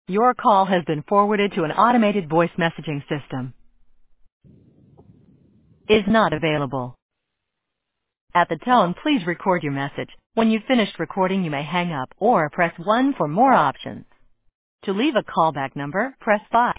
Your call has been forwarded to an automated voice messaging system. Is not available. At the tone, please record your message. When you've finished recording, you may hang up or press 1 for more options. To leave a callback number, press 5.